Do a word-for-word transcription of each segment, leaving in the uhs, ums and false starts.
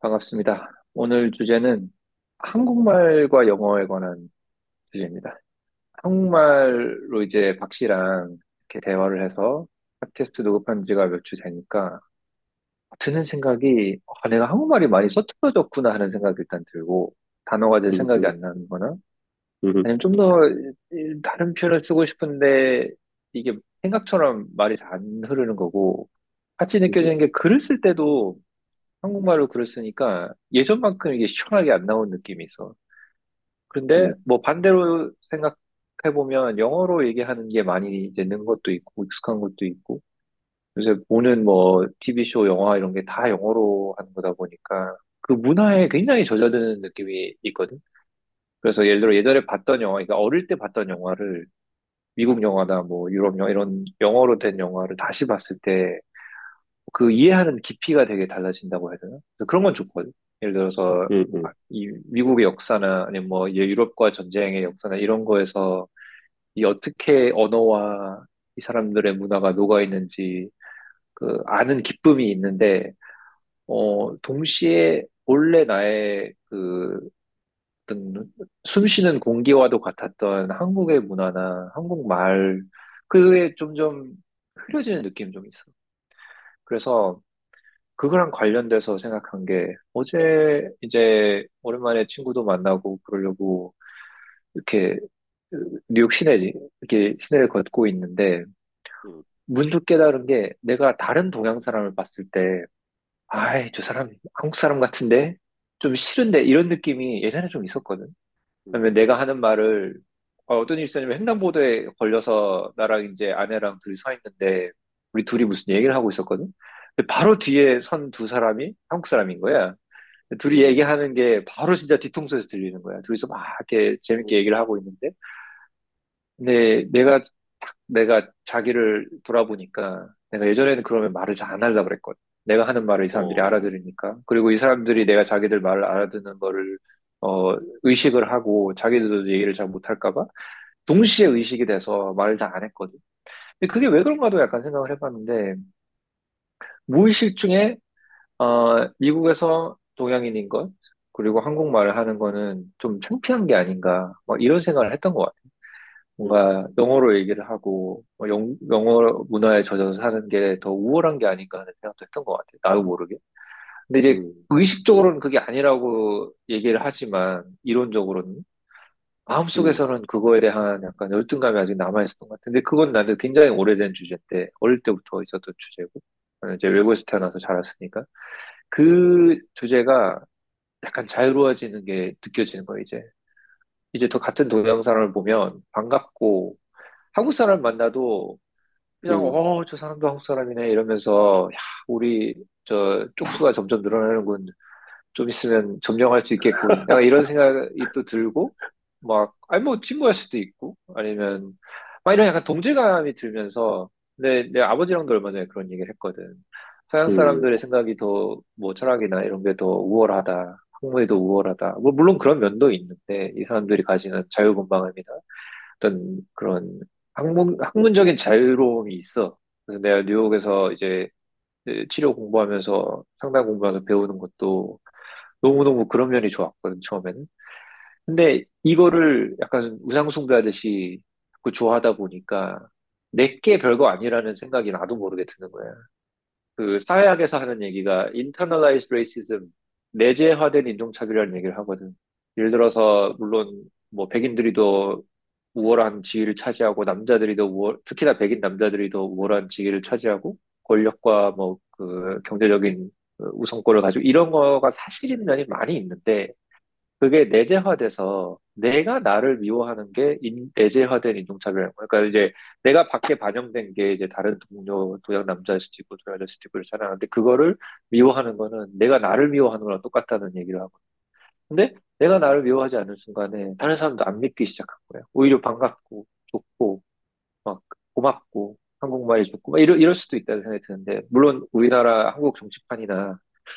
반갑습니다. 오늘 주제는 한국말과 영어에 관한 주제입니다. 한국말로 이제 박 씨랑 이렇게 대화를 해서 팟캐스트 녹음한 지가 몇 주 되니까 드는 생각이 아, 내가 한국말이 많이 서툴러졌구나 하는 생각이 일단 들고 단어가 잘 음, 생각이 음, 안 나는 거나 음, 아니면 좀 더 다른 표현을 쓰고 싶은데 이게 생각처럼 말이 잘 안 흐르는 거고 같이 음, 느껴지는 게 글을 쓸 때도 한국말로 글을 쓰니까 예전만큼 이게 시원하게 안 나온 느낌이 있어. 그런데 음, 뭐 반대로 생각해보면 영어로 얘기하는 게 많이 이제 는 것도 있고 익숙한 것도 있고 요새 보는 뭐 티비쇼, 영화 이런 게 다 영어로 하는 거다 보니까 그 문화에 굉장히 젖어드는 느낌이 있거든. 그래서 예를 들어 예전에 봤던 영화, 그러니까 어릴 때 봤던 영화를 미국 영화나 뭐 유럽 영화 이런 영어로 된 영화를 다시 봤을 때 그 이해하는 깊이가 되게 달라진다고 해야 되나? 그래서 그런 건 좋거든. 예를 들어서 음, 아, 음, 이 미국의 역사나 아니면 뭐 이제 유럽과 전쟁의 역사나 이런 거에서 이 어떻게 언어와 이 사람들의 문화가 녹아 있는지 그 아는 기쁨이 있는데 어 동시에 본래 나의 그 어떤 숨 쉬는 공기와도 같았던 한국의 문화나 한국말 그게 점점 흐려지는 느낌이 좀 있어. 그래서 그거랑 관련돼서 생각한 게 어제 이제 오랜만에 친구도 만나고 그러려고 이렇게 그 뉴욕 시내 이렇게 시내를 걷고 있는데 음, 문득 깨달은 게 내가 다른 동양 사람을 봤을 때 아이 저 사람 한국 사람 같은데 좀 싫은데 이런 느낌이 예전에 좀 있었거든. 그러면 내가 음, 하는 말을 어, 어떤 일이 있었냐면 횡단보도에 걸려서 나랑 이제 아내랑 둘이 서 있는데 우리 둘이 무슨 얘기를 하고 있었거든. 근데 바로 뒤에 선 두 사람이 한국 사람인 거야. 둘이 음, 얘기하는 게 바로 진짜 뒤통수에서 들리는 거야. 둘이서 막 이렇게 재밌게 얘기를 하고 있는데, 근데 내가 딱 내가 자기를 돌아보니까 내가 예전에는 그러면 말을 잘 안 하려고 그랬거든. 내가 하는 말을 이 사람들이 어, 알아들으니까. 그리고 이 사람들이 내가 자기들 말을 알아듣는 거를 어, 의식을 하고 자기들도 얘기를 잘 못할까 봐 동시에 의식이 돼서 말을 잘 안 했거든. 근데 그게 왜 그런가도 약간 생각을 해봤는데 무의식 중에 어, 미국에서 동양인인 것, 그리고 한국말을 하는 거는 좀 창피한 게 아닌가, 막 이런 생각을 했던 것 같아요. 음, 뭔가 영어로 얘기를 하고, 뭐 영, 영어 문화에 젖어서 사는 게 더 우월한 게 아닌가 하는 생각도 했던 것 같아요. 나도 모르게. 근데 이제 음, 의식적으로는 그게 아니라고 얘기를 하지만, 이론적으로는, 음, 마음속에서는 그거에 대한 약간 열등감이 아직 남아있었던 것 같은데, 그건 나도 굉장히 오래된 주제인데, 어릴 때부터 있었던 주제고, 저는 이제 외국에서 태어나서 자랐으니까. 그 주제가 약간 자유로워지는 게 느껴지는 거예요, 이제. 이제 또 같은 동양 사람을 보면 반갑고, 한국 사람 만나도 그냥, 음, 어, 저 사람도 한국 사람이네, 이러면서, 야, 우리, 저, 쪽수가 점점 늘어나는군. 좀 있으면 점령할 수 있겠군. 약간 이런 생각이 또 들고, 막, 아니, 뭐, 친구일 수도 있고, 아니면, 막 이런 약간 동질감이 들면서, 근데 내 아버지랑도 얼마 전에 그런 얘기를 했거든. 서양 음, 사람들의 생각이 더, 뭐, 철학이나 이런 게 더 우월하다. 학문이 더 우월하다. 뭐, 물론 그런 면도 있는데, 이 사람들이 가지는 자유분방함이나 어떤 그런 학문, 학문적인 자유로움이 있어. 그래서 내가 뉴욕에서 이제 치료 공부하면서 상담 공부하면서 배우는 것도 너무너무 그런 면이 좋았거든, 처음에는. 근데 이거를 약간 우상숭배하듯이 그 좋아하다 보니까 내게 별거 아니라는 생각이 나도 모르게 드는 거야. 그 사회학에서 하는 얘기가 internalized racism, 내재화된 인종차별이라는 얘기를 하거든. 예를 들어서 물론 뭐 백인들이 더 우월한 지위를 차지하고 남자들이 더 우월, 특히나 백인 남자들이 더 우월한 지위를 차지하고 권력과 뭐 그 경제적인 그 우선권을 가지고 이런 거가 사실인 면이 많이 있는데 그게 내재화돼서 내가 나를 미워하는 게 인- 내재화된 인종차별인 거예요. 그러니까 이제 내가 밖에 반영된 게 이제 다른 동료, 동양 남자일 수도 있고 동양 여자일 수도 있고 그렇잖아. 그거를 미워하는 거는 내가 나를 미워하는 거랑 똑같다는 얘기를 하고. 근데 내가 나를 미워하지 않는 순간에 다른 사람도 안 믿기 시작한 거예요. 오히려 반갑고 좋고 막 고맙고 한국말이 좋고 막 이럴, 이럴 수도 있다는 생각이 드는데 물론 우리나라 한국 정치판이나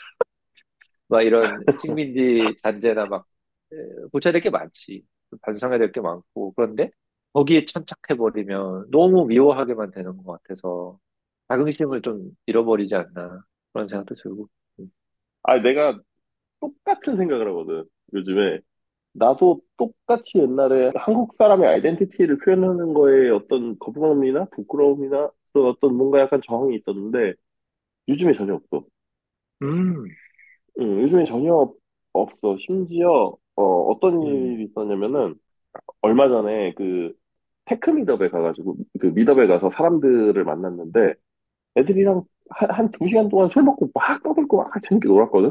막 이런 식민지 잔재나 막 에, 고쳐야 될 게 많지. 반성해야 될 게 많고. 그런데 거기에 천착해버리면 너무 미워하게만 되는 것 같아서 자긍심을 좀 잃어버리지 않나. 그런 생각도 들고. 음. 아, 내가 똑같은 생각을 하거든. 요즘에 나도 똑같이 옛날에 한국 사람의 아이덴티티를 표현하는 거에 어떤 거부감이나 부끄러움이나 또 어떤 뭔가 약간 저항이 있었는데 요즘에 전혀 없어. 음, 응, 요즘에 전혀 없- 없어. 심지어 어, 어떤 음, 일이 있었냐면은 얼마 전에 그 테크 미더에 가가지고 그 미더에 가서 사람들을 만났는데 애들이랑 한, 한 두 시간 동안 술 먹고 막 떠들고 막 재밌게 놀았거든?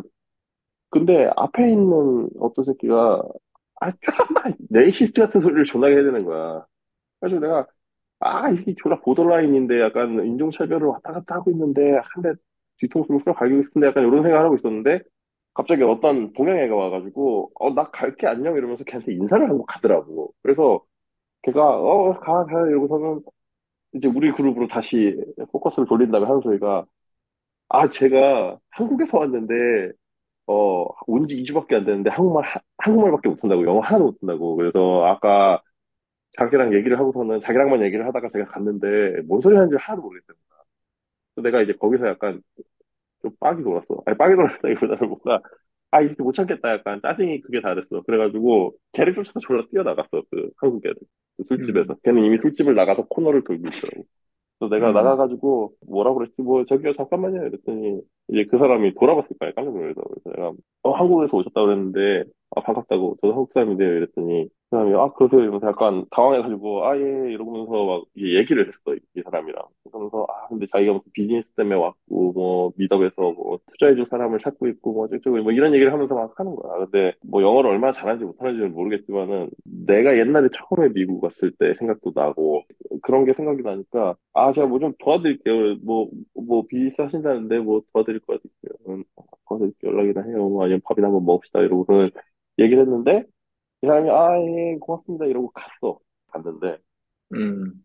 근데 앞에 있는 어떤 새끼가 아, 레이시스트 같은 소리를 존나게 해야 되는 거야. 그래서 내가 아, 이게 졸라 보더라인인데 약간 인종차별을 왔다 갔다 하고 있는데 한 대 뒤통수를 후려 갈기고 싶은데 약간 이런 생각을 하고 있었는데 갑자기 어떤 동양애가 와가지고 어, 나 갈게 안녕 이러면서 걔한테 인사를 하고 가더라고. 그래서 걔가 어, 가, 가 이러고서는 이제 우리 그룹으로 다시 포커스를 돌린 다음에 하는 소리가 아, 제가 한국에서 왔는데 어, 온 지 이 주밖에 안 됐는데 한국말 하- 한국말밖에 못한다고 영어 하나도 못한다고. 그래서 아까 자기랑 얘기를 하고서는 자기랑만 얘기를 하다가 제가 갔는데 뭔 소리 하는지 하나도 모르겠어요. 그래서 내가 이제 거기서 약간 좀 빡이 돌았어. 아니 빡이 돌았다기보다는 뭔가 아 이렇게 못 참겠다 약간 짜증이 그게 다 됐어. 그래가지고 걔를 쫓아서 졸라 뛰어나갔어. 그 한국 애들. 그 술집에서. 음, 걔는 이미 술집을 나가서 코너를 돌고 있더라고. 그래서 내가 음, 나가가지고 뭐라고 그랬지? 뭐 저기요 잠깐만요 이랬더니 이제 그 사람이 돌아봤을 거야 깜짝 놀라서. 그래서 내가 어 한국에서 오셨다고 그랬는데 아 반갑다고 저도 한국 사람인데요 이랬더니 그 사람이 아 그러세요 이러면서 약간 당황해가지고 아 예 이러면서 막 이제 얘기를 했어 이 사람이랑. 그러면서 아 근데 자기가 무슨 비즈니스 때문에 왔고 뭐 미덕에서 뭐 투자해줄 사람을 찾고 있고 뭐 어쩌고 뭐 이런 얘기를 하면서 막 하는 거야. 근데 뭐 영어를 얼마나 잘하는지 못하는지는 모르겠지만은 내가 옛날에 처음에 미국 왔을 때 생각도 나고 그런 게 생각이 나니까, 아, 제가 뭐 좀 도와드릴게요. 뭐, 뭐, 비즈니스 하신다는데, 뭐, 도와드릴 거 같아요. 음, 도와드릴게요. 연락이나 해요. 뭐, 아니면 밥이나 한번 먹읍시다. 이러고서는 얘기를 했는데, 이 사람이, 아, 예, 고맙습니다. 이러고 갔어. 갔는데, 음,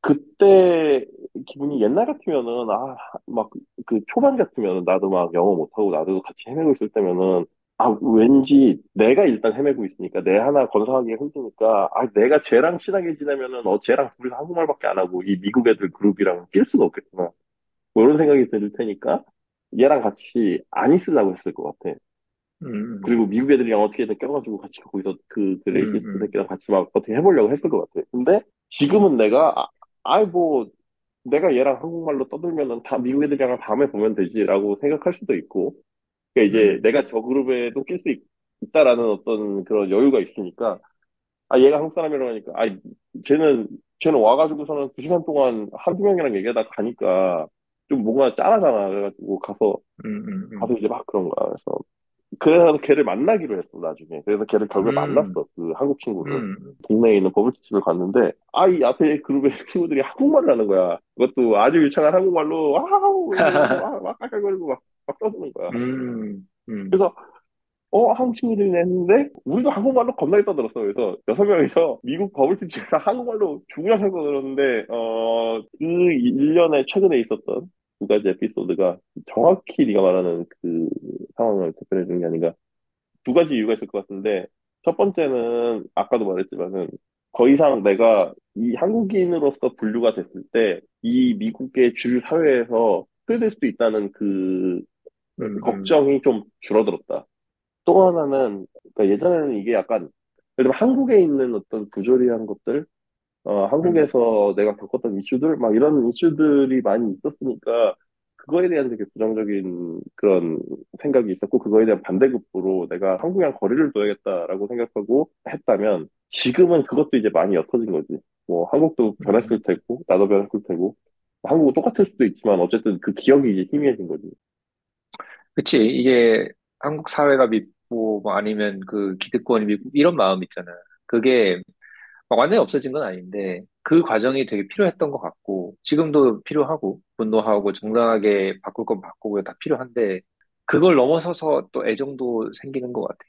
그때 기분이 옛날 같으면은, 아, 막, 그 초반 같으면은, 나도 막 영어 못하고 나도 같이 헤매고 있을 때면은, 아, 왠지 내가 일단 헤매고 있으니까, 내 하나 건강하게 힘드니까, 아, 내가 쟤랑 친하게 지내면은, 어, 쟤랑 둘이서 한국말밖에 안 하고, 이 미국 애들 그룹이랑 낄 수가 없겠구나. 뭐 이런 생각이 들 테니까, 얘랑 같이 안 있으려고 했을 것 같아. 음, 그리고 미국 애들이랑 어떻게든 껴가지고 같이 거기서 그, 그 음, 레이시스트 음, 새끼랑 같이 막 어떻게 해보려고 했을 것 같아. 근데 지금은 내가, 아, 아이 뭐, 내가 얘랑 한국말로 떠들면은 다 미국 애들이랑 다음에 보면 되지라고 생각할 수도 있고, 그러니까 이제 음, 내가 저 그룹에도 낄 수 있다라는 어떤 그런 여유가 있으니까, 아, 얘가 한국 사람이라고 하니까, 아, 쟤는, 쟤는 와가지고서는 두 시간 동안 한두 명이랑 얘기하다 가니까 좀 뭔가 짠하잖아. 그래가지고 가서, 음, 가서 음, 이제 막 그런 거야. 그래서, 그래서 걔를 만나기로 했어, 나중에. 그래서 걔를 결국에 음, 만났어, 그 한국 친구를. 음, 동네에 있는 버블티집을 갔는데, 아, 이 앞에 그룹의 친구들이 한국말을 하는 거야. 그것도 아주 유창한 한국말로, 와우! 이러면서 막, 막 깔깔거리고 막, 막 떠드는 거야. 음, 음, 그래서, 어, 한국 친구들이 했는데, 우리도 한국말로 겁나게 떠들었어. 그래서, 여섯 명이서 미국 버블티집에서 한국말로 죽으려 해서 들었는데, 어, 그 일 년에 최근에 있었던 두 가지 에피소드가 정확히 네가 말하는 그 상황을 대표해 주는 게 아닌가. 두 가지 이유가 있을 것 같은데, 첫 번째는 아까도 말했지만은 더 이상 내가 이 한국인으로서 분류가 됐을 때 이 미국의 주류 사회에서 소외될 수도 있다는 그 음, 음, 걱정이 좀 줄어들었다. 또 하나는 그러니까 예전에는 이게 약간 예를 들면 한국에 있는 어떤 부조리한 것들, 어, 음, 한국에서 내가 겪었던 이슈들, 막 이런 이슈들이 많이 있었으니까, 그거에 대한 되게 부정적인 그런 생각이 있었고, 그거에 대한 반대급부로 내가 한국이랑 거리를 둬야겠다라고 생각하고 했다면, 지금은 그것도 이제 많이 옅어진 거지. 뭐, 한국도 변했을 음. 테고, 나도 변했을 테고, 한국은 똑같을 수도 있지만, 어쨌든 그 기억이 이제 희미해진 거지. 그치. 이게 한국 사회가 믿고, 뭐 아니면 그 기득권이 믿고, 이런 마음 있잖아. 그게 막 완전히 없어진 건 아닌데, 그 과정이 되게 필요했던 것 같고, 지금도 필요하고, 분노하고, 정당하게 바꿀 건 바꾸고 다 필요한데, 그걸 넘어서서 또 애정도 생기는 것 같아.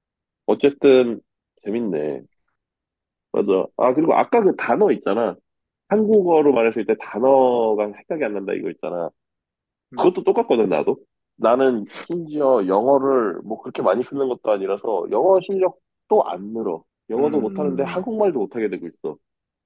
어쨌든, 재밌네. 맞아. 아, 그리고 아까 그 단어 있잖아. 한국어로 말했을 때 단어가 생각이 안 난다 이거 있잖아. 음, 그것도 똑같거든, 나도. 나는 심지어 영어를 뭐 그렇게 많이 쓰는 것도 아니라서 영어 실력도 안 늘어. 영어도 못하는데 음, 한국말도 못하게 되고 있어.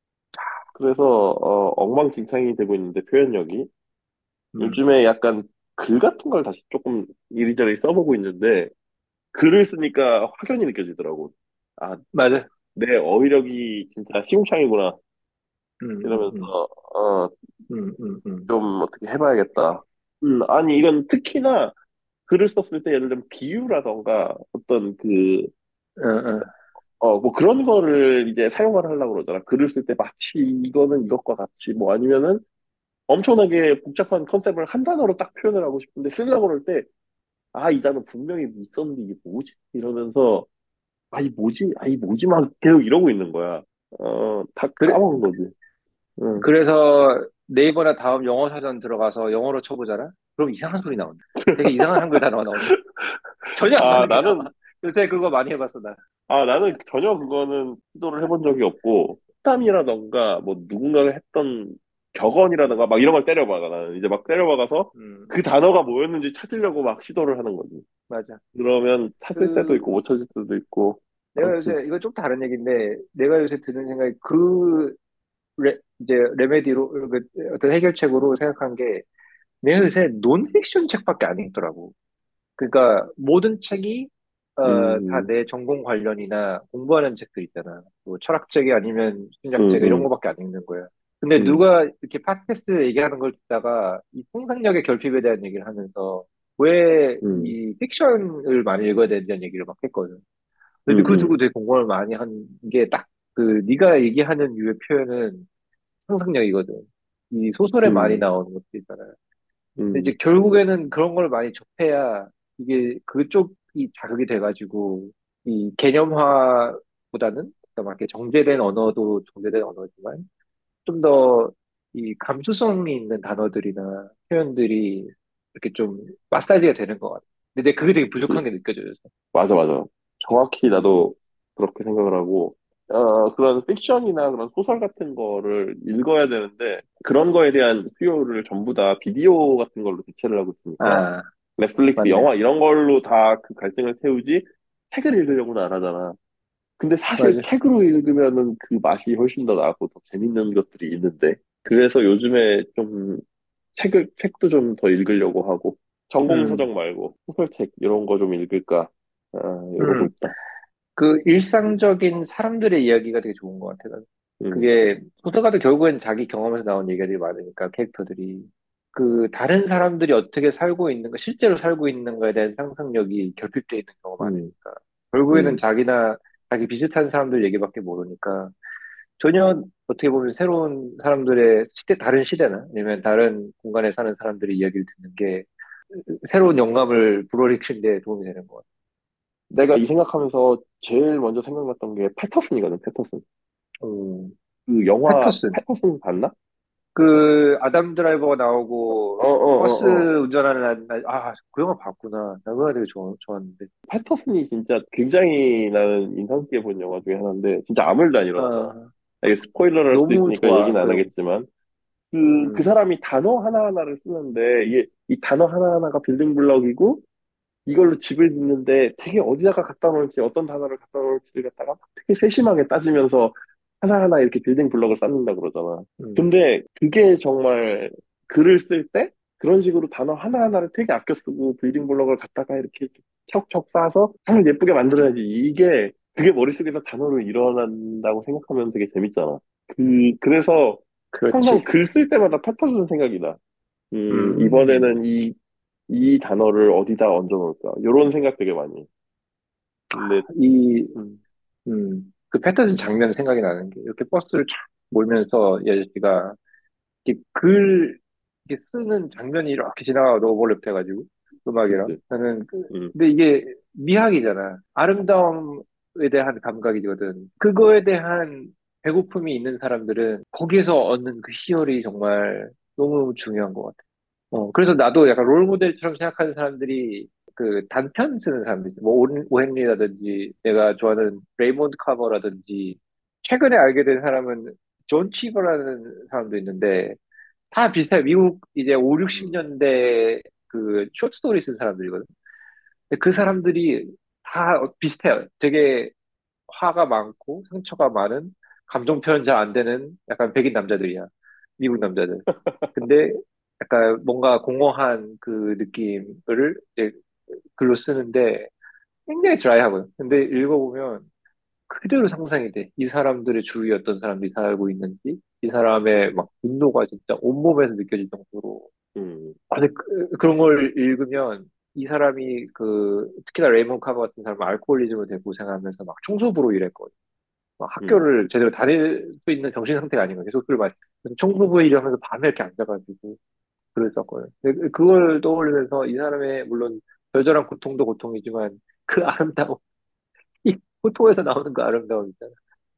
그래서 어, 엉망진창이 되고 있는데 표현력이. 음, 요즘에 약간 글 같은 걸 다시 조금 이리저리 써보고 있는데 글을 쓰니까 확연히 느껴지더라고. 아, 맞아. 내 어휘력이 진짜 시궁창이구나. 음, 음, 음, 이러면서, 어, 음, 음, 음. 좀 어떻게 해봐야겠다. 음, 아니, 이건 특히나 글을 썼을 때 예를 들면 비유라던가 어떤 그, 어, 어. 어, 뭐 그런 거를 이제 사용을 하려고 그러잖아. 글을 쓸 때 마치 이거는 이것과 같이 뭐 아니면은 엄청나게 복잡한 컨셉을 한 단어로 딱 표현을 하고 싶은데 쓰려고 그럴 때, 아, 이 단어 분명히 있었는데 이게 뭐지? 이러면서, 아, 이 뭐지? 아, 이 뭐지? 막 계속 이러고 있는 거야. 어, 다 그래, 까먹은 거지. 응. 그래서 네이버나 다음 영어 사전 들어가서 영어로 쳐보잖아? 그럼 이상한 소리 나온다. 되게 이상한 한글 단어가 나온다. 전혀 안 아, 맞는 게 나와. 나는, 요새 그거 많이 해봤어, 나. 아, 나는 전혀 그거는 시도를 해본 적이 없고, 땀이라던가, 뭐, 누군가를 했던 격언이라던가, 막 이런 걸 때려박아. 나는 이제 막 때려박아서 음, 그 단어가 뭐였는지 찾으려고 막 시도를 하는 거지. 맞아. 그러면 찾을 때도 그, 있고, 못 찾을 때도 있고, 내가 아무튼, 요새, 이거 좀 다른 얘기인데, 내가 요새 드는 생각이 그, 레, 이제, 레메디로, 그 어떤 해결책으로 생각한 게, 내가 요새 논픽션 책밖에 안 읽더라고. 그러니까 모든 책이 어, 다 음, 내 전공 관련이나 공부하는 책들 있잖아. 뭐 철학책이 아니면 음, 심리학책 이런 음, 거밖에 안 읽는 거야. 근데 음, 누가 이렇게 팟캐스트 얘기하는 걸 듣다가 이 상상력의 결핍에 대한 얘기를 하면서 왜 음, 이 픽션을 많이 읽어야 되는지 얘기를 막 했거든. 근데 음, 그 음, 두고 되게 공부를 많이 한 게 딱 그 네가 얘기하는 유의 표현은 상상력이거든. 이 소설에 많이 음, 나오는 것들 있잖아. 근데 음, 이제 결국에는 그런 걸 많이 접해야 이게 그쪽이 자극이 돼가지고 이 개념화보다는 그러니까 막 이렇게 정제된 언어도 정제된 언어지만 좀 더 이 감수성이 있는 단어들이나 표현들이 이렇게 좀 마사지가 되는 것 같아. 근데 그게 되게 부족한 그치. 게 느껴져요. 맞아, 맞아. 정확히 음, 나도 그렇게 생각을 하고, 어, 그런 픽션이나 그런 소설 같은 거를 읽어야 되는데, 그런 거에 대한 수요를 전부 다 비디오 같은 걸로 대체를 하고 있으니까, 아, 넷플릭스, 맞네. 영화 이런 걸로 다 그 갈증을 태우지, 책을 읽으려고는 안 하잖아. 근데 사실 맞아. 책으로 읽으면은 그 맛이 훨씬 더 나고 더 재밌는 것들이 있는데, 그래서 요즘에 좀 책을, 책도 좀 더 읽으려고 하고, 음, 전공서적 말고, 소설책, 이런 거 좀 읽을까, 아, 이러고 음. 있다. 그 일상적인 사람들의 이야기가 되게 좋은 것 같아. 난. 음, 그게 소설가도 결국엔 자기 경험에서 나온 얘기가 되게 많으니까 캐릭터들이 그 다른 사람들이 어떻게 살고 있는가, 실제로 살고 있는가에 대한 상상력이 결핍돼 있는 경우가 음, 많으니까 결국에는 음, 자기나 자기 비슷한 사람들 얘기밖에 모르니까 전혀 어떻게 보면 새로운 사람들의 시대, 다른 시대나 아니면 다른 공간에 사는 사람들의 이야기를 듣는 게 새로운 영감을 불어일으키는 데 도움이 되는 것 같아. 내가 이 생각하면서 제일 먼저 생각났던 게 패터슨이거든, 패터슨. 음, 그 영화 패터슨. 패터슨 봤나? 그 아담 드라이버가 나오고 어, 어, 버스 어, 어. 운전하는 날, 아, 그 영화 봤구나. 나 그거 되게 좋아, 좋았는데. 패터슨이 진짜 굉장히 나는 인상 깊게 본 영화 중에 하나인데, 진짜 아무 일도 안 일어나잖아. 아, 이게 스포일러를 할 수도 너무 있으니까 좋아, 얘기는 그 안 영화. 하겠지만, 그, 그 음, 사람이 단어 하나하나를 쓰는데, 이게, 이 단어 하나하나가 빌딩 블럭이고, 이걸로 집을 짓는데 되게 어디다가 갖다 놓을지, 어떤 단어를 갖다 놓을지를 갖다가 막 되게 세심하게 따지면서 하나하나 이렇게 빌딩 블럭을 쌓는다 그러잖아. 음, 근데 그게 정말 글을 쓸 때 그런 식으로 단어 하나하나를 되게 아껴 쓰고 빌딩 블럭을 갖다가 이렇게 척척 쌓아서 잘 예쁘게 만들어야지. 이게 그게 머릿속에서 단어로 일어난다고 생각하면 되게 재밌잖아. 그, 그래서 항상 그렇지. 글 쓸 때마다 패턴은 생각이 나. 음, 음, 이번에는 이, 이 단어를 어디다 얹어 놓을까? 이런 생각 되게 많이 해. 근데, 이, 음, 음, 그 패터슨 장면 생각이 나는 게 이렇게 버스를 쫙 몰면서 이 아저씨가 이렇게 글, 이렇게 쓰는 장면이 이렇게 지나가 오버랩 돼가지고 음악이랑 그치. 나는 그, 음, 근데 이게 미학이잖아. 아름다움에 대한 감각이거든. 그거에 대한 배고픔이 있는 사람들은 거기에서 얻는 그 희열이 정말 너무 중요한 것 같아. 어, 그래서 나도 약간 롤모델처럼 생각하는 사람들이 그 단편 쓰는 사람들, 뭐 오- 오헨리라든지 내가 좋아하는 레이몬드 카버라든지 최근에 알게 된 사람은 존 치버라는 사람도 있는데 다 비슷해요. 미국 이제 오, 음, 육십 년대 그 쇼트스토리 쓴 사람들이거든. 근데 그 사람들이 다 비슷해요. 되게 화가 많고 상처가 많은 감정 표현 잘 안 되는 약간 백인 남자들이야. 미국 남자들. 근데 약간 뭔가 공허한 그 느낌을 이제 글로 쓰는데 굉장히 드라이하고요. 근데 읽어보면 그대로 상상이 돼. 이 사람들의 주위에 어떤 사람들이 살고 있는지, 이 사람의 막 분노가 진짜 온몸에서 느껴질 정도로. 음, 아, 근데 그, 그런 걸 읽으면 이 사람이 그, 특히나 레이먼 카버 같은 사람은 알코올리즘을 되게 고생하면서 막 청소부로 일했거든요. 막 음, 학교를 제대로 다닐 수 있는 정신 상태가 아닌 거예요. 계속 술을 마시 그래서 청소부 일하면서 밤에 이렇게 앉아가지고 그랬었거든요. 근데 그- 그걸 떠올리면서 이 사람의 물론 별절한 고통도 고통이지만 그 아름다움, 이 고통에서 나오는 그 아름다움 있잖아.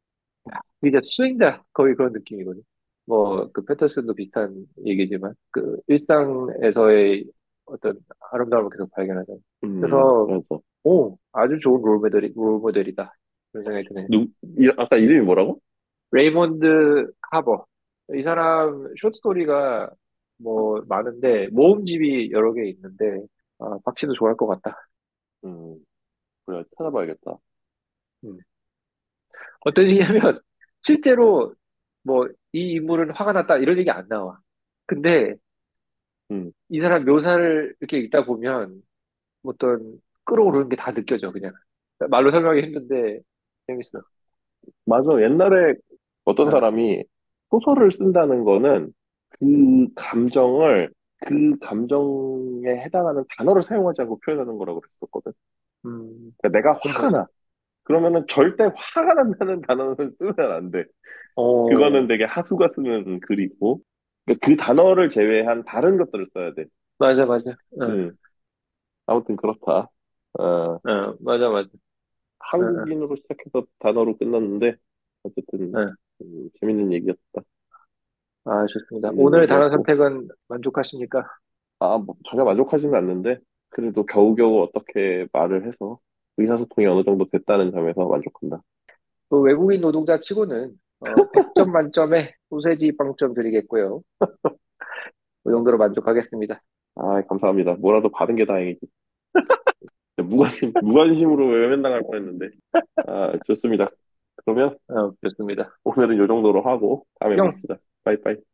이제 수행자 거의 그런 느낌이거든. 뭐 그 패터슨도 비슷한 얘기지만 그 일상에서의 어떤 아름다움을 계속 발견하잖아. 음, 그래서 그래서 오 아주 좋은 롤 모델이 롤 모델이다 그런 생각이 드네. 누 이- 아까 이름이 뭐라고? 레이몬드 카버. 이 사람 쇼트스토리가 뭐 많은데 모음집이 여러 개 있는데 아, 박씨도 좋아할 것 같다. 음, 그래 찾아봐야겠다. 음. 어떤 식이냐면 실제로 뭐 이 인물은 화가 났다 이런 얘기 안 나와. 근데 음, 이 사람 묘사를 이렇게 읽다 보면 어떤 끌어오르는 게 다 느껴져 그냥. 말로 설명하기 힘든데 재밌어. 맞아. 옛날에 어떤 어, 사람이 소설을 쓴다는 거는 그 감정을 그 감정에 해당하는 단어를 사용하지 않고 표현하는 거라고 그랬었거든. 음, 그러니까 내가 그런 화가 거지. 나. 그러면은 절대 화가 난다는 단어는 쓰면 안 돼. 그거는 어, 되게 하수가 쓰는 글이고, 그러니까 그 단어를 제외한 다른 것들을 써야 돼. 맞아, 맞아. 어, 음, 아무튼 그렇다. 어, 어, 맞아, 맞아. 어, 어, 한국인으로 시작해서 단어로 끝났는데, 어쨌든, 어. 음, 재밌는 얘기였다. 아, 좋습니다. 재밌는 오늘 단어 얘기였고, 선택은 만족하십니까? 아, 뭐, 전혀 만족하지는 않는데, 그래도 겨우겨우 어떻게 말을 해서 의사소통이 어느 정도 됐다는 점에서 만족한다. 그 외국인 노동자 치고는 어, 백 점 만점에 소세지 빵점 드리겠고요. 그 정도로 만족하겠습니다. 아, 감사합니다. 뭐라도 받은 게 다행이지. 무관심, 무관심으로 외면당할 뻔했는데. 아, 좋습니다. 그러면 어, 좋습니다. 오늘은 이 정도로 하고 다음에 뿅! 봅시다. 빠이빠이.